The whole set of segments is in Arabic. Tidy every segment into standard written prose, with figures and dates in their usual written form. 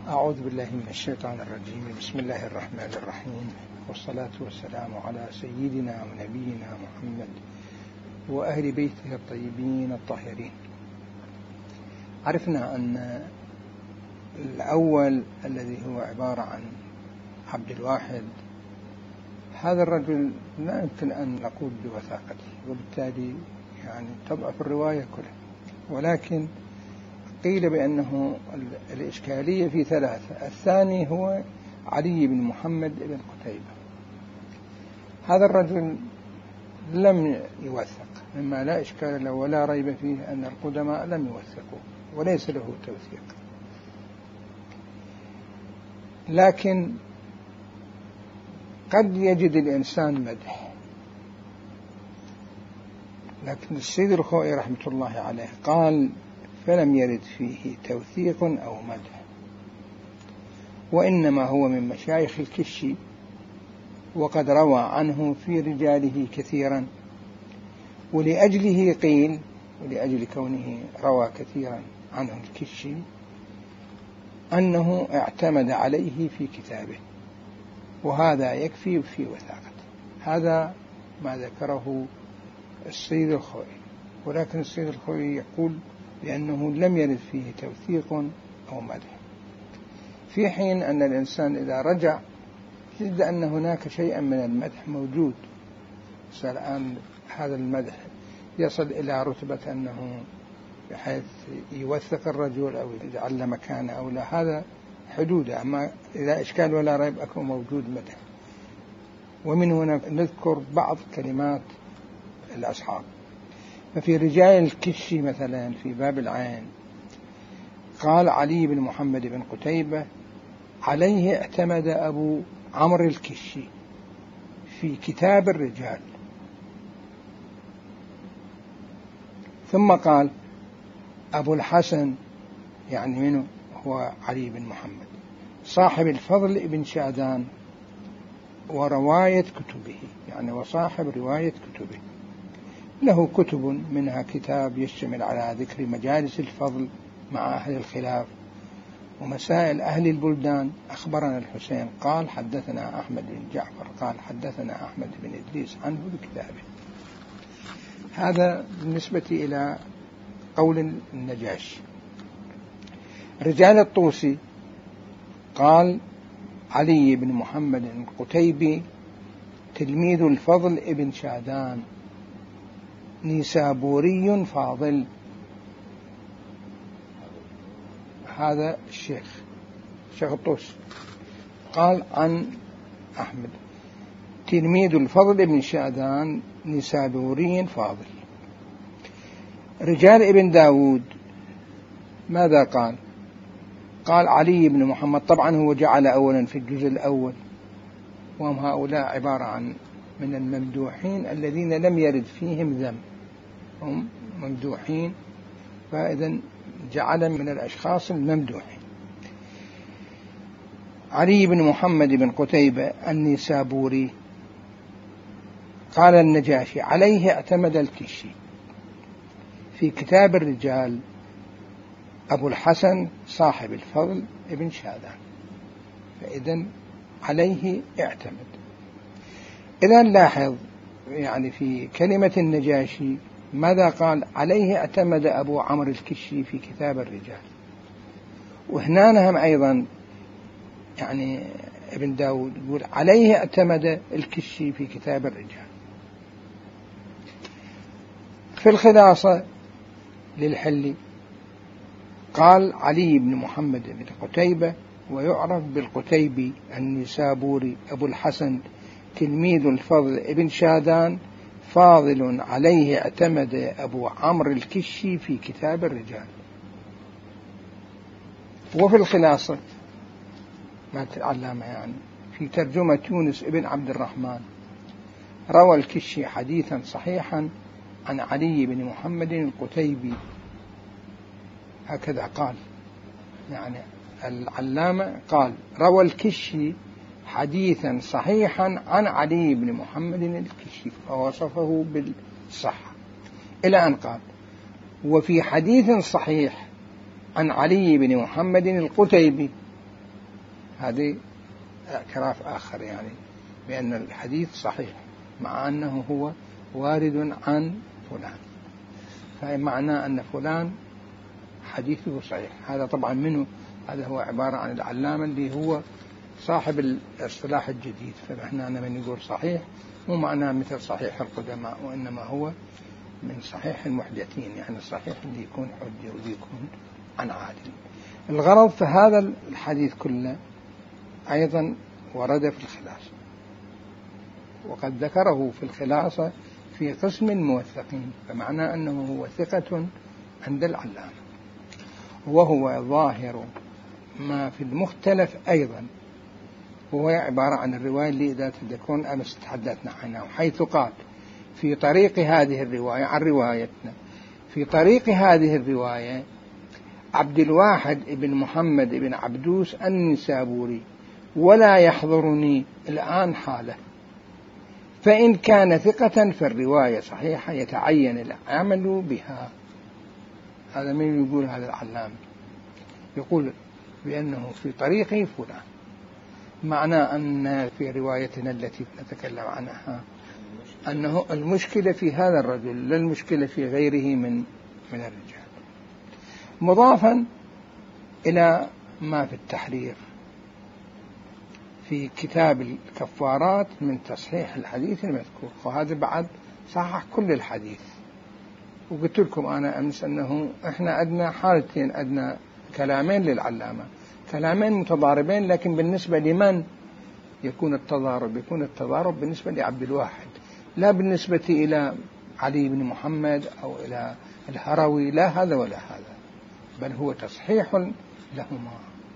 أعوذ بالله من الشيطان الرجيم. بسم الله الرحمن الرحيم، والصلاة والسلام على سيدنا ونبينا محمد وأهل بيته الطيبين الطاهرين. عرفنا أن الأول الذي هو عبارة عن عبد الواحد، هذا الرجل لا يمكن أن نقول بوثاقته، وبالتالي تضعف الرواية كلها. ولكن قيل بأنه الإشكالية في ثلاثة. الثاني هو علي بن محمد بن قتيبة. هذا الرجل لم يوثق، مما لا إشكال له ولا ريب فيه أن القدماء لم يوثقوه وليس له توثيق. لكن قد يجد الإنسان مدح، لكن السيد الخوئي رحمة الله عليه قال: فلم يرد فيه توثيق أو مدح، وإنما هو من مشايخ الكشي، وقد روى عنه في رجاله كثيرا، ولأجله قيل، ولأجل كونه روى كثيرا عنه الكشي، أنه اعتمد عليه في كتابه، وهذا يكفي في وثاقته. هذا ما ذكره السيد الخوئي. ولكن السيد الخوئي يقول لأنه لم يرد فيه توثيق أو مدح، في حين أن الإنسان إذا رجع يجد أن هناك شيئا من المدح موجود. الآن هذا المدح يصل إلى رتبة أنه بحيث يوثق الرجل أو يجعل مكانه أو لا، هذا حدوده. أما إذا إشكال ولا ريب أكو موجود مدح. ومن هنا نذكر بعض كلمات الأصحاب. ففي رجال الكشي مثلا في باب العين قال علي بن محمد بن قتيبة: عليه اعتمد أبو عمرو الكشي في كتاب الرجال. ثم قال أبو الحسن، يعني منه هو علي بن محمد، صاحب الفضل ابن شادان ورواية كتبه، يعني وصاحب رواية كتبه، له كتب منها كتاب يشتمل على ذكر مجالس الفضل مع أهل الخلاف ومسائل أهل البلدان. أخبرنا الحسين قال حدثنا أحمد بن جعفر قال حدثنا أحمد بن إدريس عنه بكتابه. هذا بالنسبة إلى قول النجاشي. رجال الطوسي قال علي بن محمد القتيبي تلميذ الفضل ابن شادان نيسابوري فاضل. هذا الشيخ الطوسي قال عن أحمد تلميذ الفضل ابن شادان نيسابوري فاضل. رجال ابن داود ماذا قال؟ قال علي بن محمد، طبعا هو جعل أولا في الجزء الأول، وهم هؤلاء عبارة عن من الممدوحين الذين لم يرد فيهم ذم، هم ممدوحين، فإذا جعل من الأشخاص الممدوحين. علي بن محمد بن قتيبة النيسابوري قال النجاشي: عليه اعتمد الكشي في كتاب الرجال أبو الحسن صاحب الفضل ابن شادان. فإذا عليه اعتمد. إذا لاحظ في كلمة النجاشي ماذا قال؟ عليه اعتمد أبو عمرو الكشي في كتاب الرجال. وهنا هم أيضا ابن داود يقول عليه اعتمد الكشي في كتاب الرجال. في الخلاصة للحلي قال علي بن محمد بن قتيبة، ويعرف بالقتيبي النيسابوري أبو الحسن تلميذ الفضل ابن شادان فاضل، عليه اعتمد أبو عمرو الكشي في كتاب الرجال. وفي الخلاصة ما تعلم في ترجمة يونس ابن عبد الرحمن روى الكشي حديثا صحيحا عن علي بن محمد القتيبي، هكذا قال. العلامة قال روى الكشي حديثا صحيحا عن علي بن محمد الكشي، فوصفه بالصحة، إلى أن قال: وفي حديث صحيح عن علي بن محمد القتيبي هذه اعتراف آخر يعني بأن الحديث صحيح مع أنه هو وارد عن فلان، فمعنى أن فلان حديثه صحيح. هذا طبعا منه، هذا هو عبارة عن العلامة اللي هو صاحب الاصطلاح الجديد. فمعنى من يقول صحيح مو معناه مثل صحيح القدماء، وإنما هو من صحيح المحدثين، يعني الصحيح اللي يكون حجة واللي يكون عن عادل. الغرض في هذا الحديث كله أيضا ورد في الخلاصة، وقد ذكره في الخلاصة في قسم الموثقين، فمعنى أنه هو ثقة عند العلامة، وهو ظاهر ما في المختلف أيضا، وهو عبارة عن الرواية اللي إذا تذكرون أمس تحدثنا عنها، حيث قال في طريق هذه الرواية عن روايتنا، في طريق هذه الرواية عبد الواحد بن محمد بن عبدوس النسابوري، ولا يحضرني الآن حاله، فإن كان ثقة فالرواية صحيحة يتعين العمل بها. هذا من يقول؟ هذا العلامة يقول بأنه في طريقه فلان، معنى أن في روايتنا التي نتكلم عنها أنه المشكلة في هذا الرجل لا المشكلة في غيره من الرجال. مضافا إلى ما في التحرير في كتاب الكفارات من تصحيح الحديث المذكور، وهذا بعد صحح كل الحديث. وقلت لكم أنا أمس أنه إحنا أدنى حالتين، أدنى كلامين للعلامة، كلامين متضاربين، لكن بالنسبة لمن يكون التضارب؟ يكون التضارب بالنسبة لعبد الواحد، لا بالنسبة إلى علي بن محمد أو إلى الهروي، لا هذا ولا هذا، بل هو تصحيح لهما.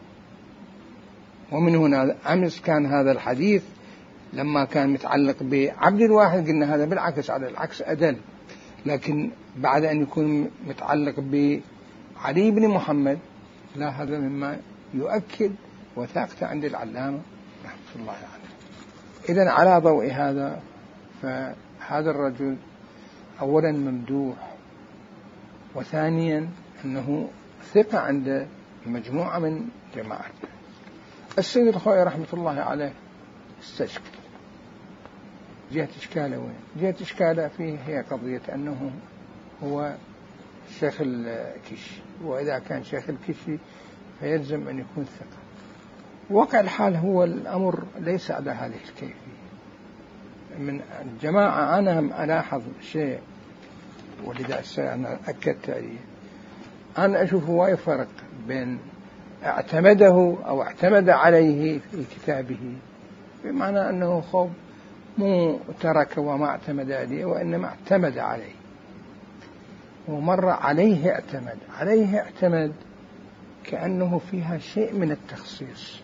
ومن هنا أمس كان هذا الحديث لما كان متعلق بعبد الواحد قلنا هذا بالعكس، على العكس أدل، لكن بعد أن يكون متعلق بعلي بن محمد لا، هذا مما يؤكد وثاقته عند العلامة رحمة الله عليه. إذن على ضوء هذا، فهذا الرجل أولا ممدوح، وثانيا أنه ثقة عند مجموعة من جماعته. السيد الخوئي رحمة الله عليه استشكل. جهة إشكاله وين؟ جهة إشكاله فيه هي قضية أنه هو شيخ الكشي، وإذا كان شيخ الكشي فيلزم أن يكون ثقة. واقع الحال هو الأمر ليس على هذه الكيفية. من الجماعة أنا ألاحظ شيء، ولذا أنا أكدت عليه، أنا أشوف هو فرق بين اعتمده أو اعتمد عليه في كتابه، بمعنى أنه خب مو ترك وما اعتمد عليه، وإنما اعتمد عليه، ومر عليه اعتمد. عليه اعتمد كأنه فيها شيء من التخصيص،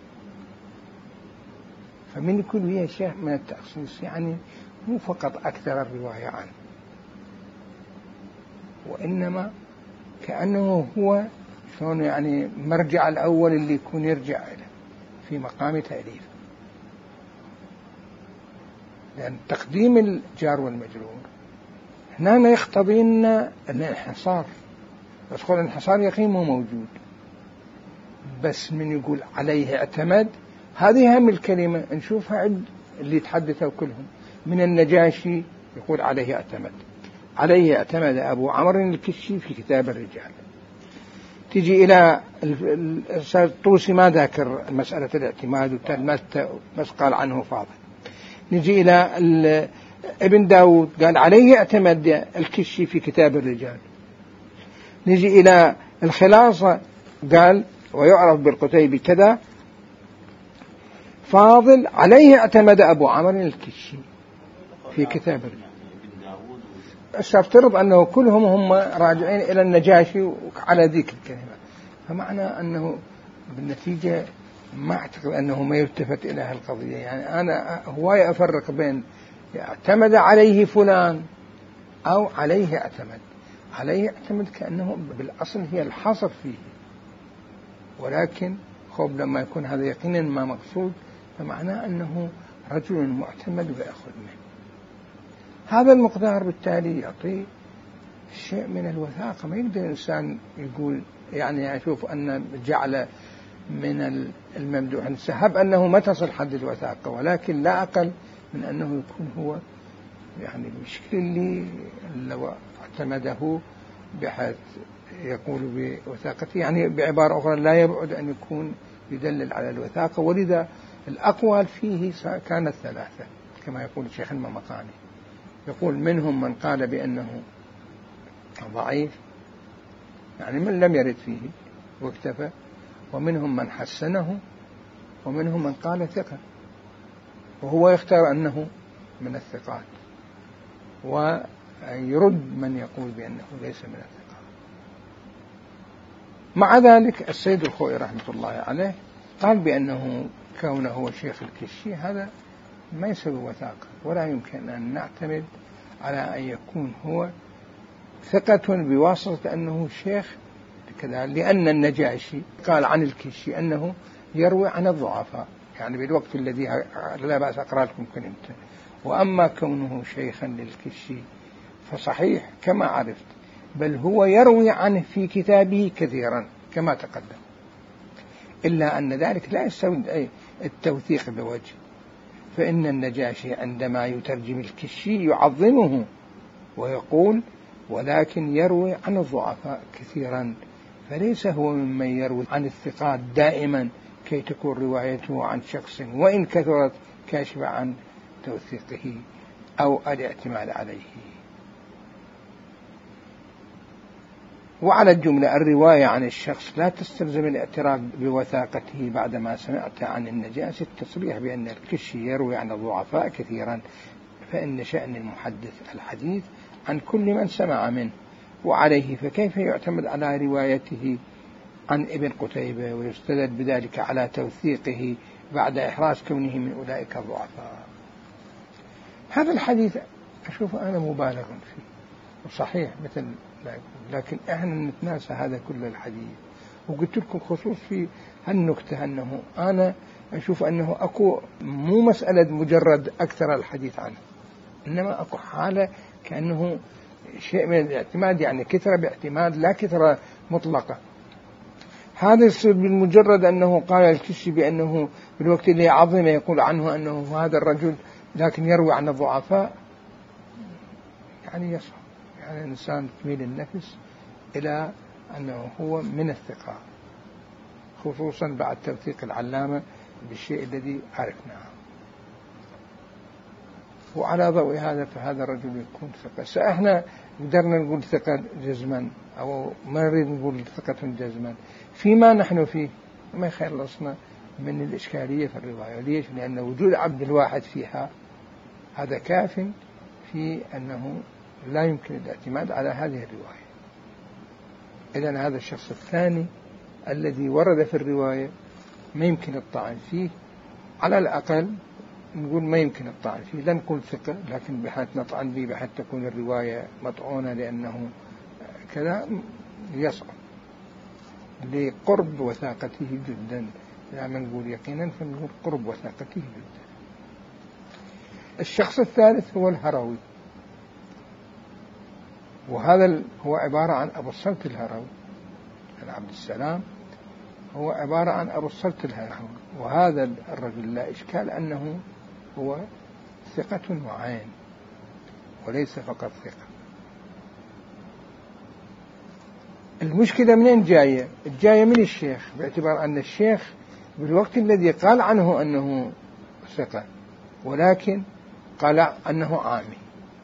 فمن يكون فيها شيء من التخصيص يعني مو فقط أكثر الرواية عنه، وإنما كأنه هو شلون يعني مرجع الأول اللي يكون يرجع إليه في مقام تأليفه. لأن تقديم الجار والمجرور هنا يقتضي لنا الانحصار، بس قول الانحصار يقين مو موجود، بس من يقول عليه اعتمد، هذه هم الكلمة نشوفها عند اللي يتحدثوا كلهم. من النجاشي يقول عليه اعتمد، عليه اعتمد أبو عمرو الكشي في كتاب الرجال. تجي إلى الطوسي ما ذاكر مسألة الاعتماد بس قال عنه فاضل. نجي إلى ابن داود قال عليه اعتمد الكشي في كتاب الرجال. نجي إلى الخلاصة قال ويعرف بالقتيبي كذا فاضل، عليه اعتمد أبو عمرو الكشي في كتاب الرجال. سأفترض أنه كلهم هم راجعين إلى النجاشي على ذيك الكلمة، فمعنى أنه بالنتيجة ما أعتقد أنه ما يلتفت إلى هالقضية. يعني أنا هواية أفرق بين اعتمد عليه فلان أو عليه اعتمد. عليه اعتمد كأنه بالأصل هي الحصر فيه، ولكن خب لما يكون هذا يقينا ما مقصود فمعناه أنه رجل معتمد ويأخذ منه. هذا المقدار بالتالي يعطي شيء من الوثاقة. ما يقدر الإنسان يقول يعني أشوف أن جعل من الممدوح. نسحب أنه ما تصل حد الوثاقة، ولكن لا أقل من أنه يكون هو يعني المشكل اللي لو اعتمده بحيث يقول بوثاقته، يعني بعبارة أخرى لا يبعد أن يكون يدلل على الوثاقة. ولذا الأقوال فيه كانت ثلاثة كما يقول الشيخ الممقاني، يقول منهم من قال بأنه ضعيف يعني من لم يرد فيه واكتفى، ومنهم من حسنه، ومنهم من قال ثقة، وهو يختار أنه من الثقات، ويرد من يقول بأنه ليس من الثقات. مع ذلك السيد الخوئي رحمة الله عليه قال بأنه كونه هو شيخ الكشي هذا ما يسوي وثاقة، ولا يمكن أن نعتمد على أن يكون هو ثقة بواسطة أنه شيخ كذا، لأن النجاشي قال عن الكشي أنه يروي عن الضعفاء، يعني بالوقت الذي لا بأس أقرأ لكم كنت. وأما كونه شيخا للكشي فصحيح كما عرفت، بل هو يروي عنه في كتابه كثيرا كما تقدم، إلا أن ذلك لا يستوي التوثيق بوجه. فإن النجاشي عندما يترجم الكشي يعظمه ويقول ولكن يروي عن الضعفاء كثيرا، فليس هو ممن يروي عن الثقات دائما كي تكون روايته عن شخص وإن كثرت كاشفة عن توثيقه أو الاعتماد عليه. وعلى الجملة الرواية عن الشخص لا تستلزم الاعتراف بوثاقته بعدما سمعت عن النجاشي التصريح بأن الكشي يروي عن الضعفاء كثيرا، فإن شأن المحدث الحديث عن كل من سمع منه، وعليه فكيف يعتمد على روايته عن ابن قتيبة ويستدل بذلك على توثيقه بعد إحراز كونه من أولئك الضعفاء؟ هذا الحديث أشوف أنا مبالغ فيه وصحيح مثل لا يكون، لكن إحنا نتناسى هذا كل الحديث. وقلت لكم خصوص في هالنكتة أنه أنا أشوف أنه أكو مو مسألة مجرد أكثر الحديث عنه، إنما أكو حالة كأنه شيء من الاعتماد، يعني كثرة باعتماد لا كثرة مطلقة. هذا يصير بالمجرد أنه قال الكشي بأنه بالوقت اللي عظم يقول عنه أنه هذا الرجل لكن يروي عن الضعفاء، يعني يصعب يعني الإنسان تميل النفس إلى أنه هو من الثقة، خصوصا بعد توثيق العلامة بالشيء الذي عرفناه. وعلى ضوء هذا فهذا الرجل يكون ثقة. سإحنا قدرنا نقول ثقة جزما أو ما نريد نقول ثقة جزما فيما نحن فيه، ما يخلصنا من الإشكالية في الرواية. ليش؟ لأن وجود عبد الواحد فيها هذا كاف في أنه لا يمكن الاعتماد على هذه الرواية. إذن هذا الشخص الثاني الذي ورد في الرواية ما يمكن الطعن فيه، على الأقل نقول ما يمكن الطعن فيه، لا نقول ثقة لكن بحيث نطعن به بحيث تكون الرواية مطعونة لأنه كذا يصعب لقرب وثاقته جدا. لما نقول يقينا فنقول قرب وثاقته جدا. الشخص الثالث هو الهروي، وهذا هو عبارة عن أبو الصلت الهروي، عبد السلام هو عبارة عن أبو الصلت الهروي. وهذا الرجل لا إشكال أنه هو ثقة وعين وليس فقط ثقة. المشكلة منين جاية؟ الجاية من الشيخ، باعتبار أن الشيخ بالوقت الذي قال عنه أنه ثقة ولكن قال أنه عامي،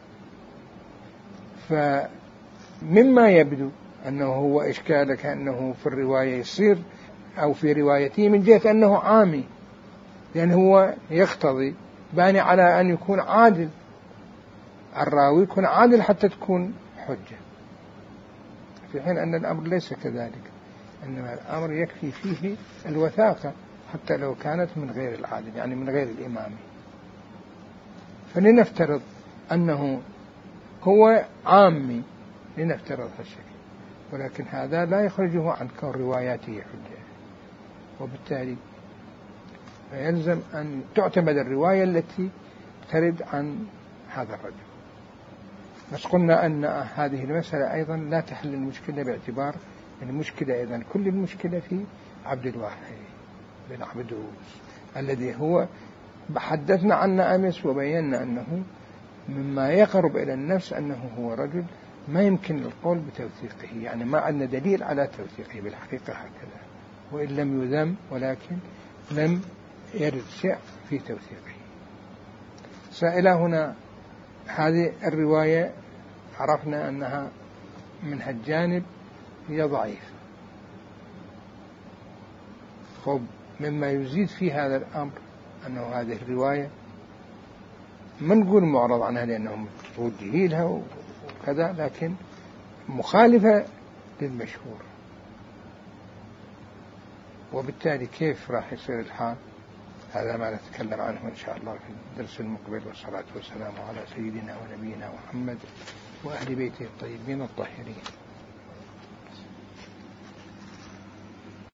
فمما يبدو أنه هو إشكال كأنه في الرواية يصير أو في روايته من جهة أنه عامي، لأنه هو يقتضي باني على أن يكون عادل، الراوي يكون عادل حتى تكون حجة، في حين أن الأمر ليس كذلك، إنما الأمر يكفي فيه الوثاقة حتى لو كانت من غير العادل يعني من غير الإمام. فلنفترض أنه هو عامي، لنفترض هالشيء، ولكن هذا لا يخرجه عن كون رواياته حجة، وبالتالي فيلزم أن تعتمد الرواية التي ترد عن هذا الرجل. بس قلنا أن هذه المسألة أيضا لا تحل المشكلة، باعتبار المشكلة إذن كل المشكلة في عبد الواحد. بن عبدوس الذي هو حدثنا عنه أمس وبينا أنه مما يقرب إلى النفس أنه هو رجل ما يمكن القول بتوثيقه، يعني ما عندنا دليل على توثيقه بالحقيقة هكذا، وإن لم يذم ولكن لم يرد شيء في توثيقه. سائلة هنا هذه الرواية عرفنا أنها من هالجانب هي ضعيفة. خب مما يزيد في هذا الأمر أنه هذه الرواية ما نقول معرض عنها لأنهم توجهي لها وكذا، لكن مخالفة للمشهور، وبالتالي كيف راح يصير الحال؟ هذا ما نتكلم عنه إن شاء الله في الدرس المقبل، والصلاة والسلام على سيدنا ونبينا محمد وأهل بيته الطيبين الطاهرين.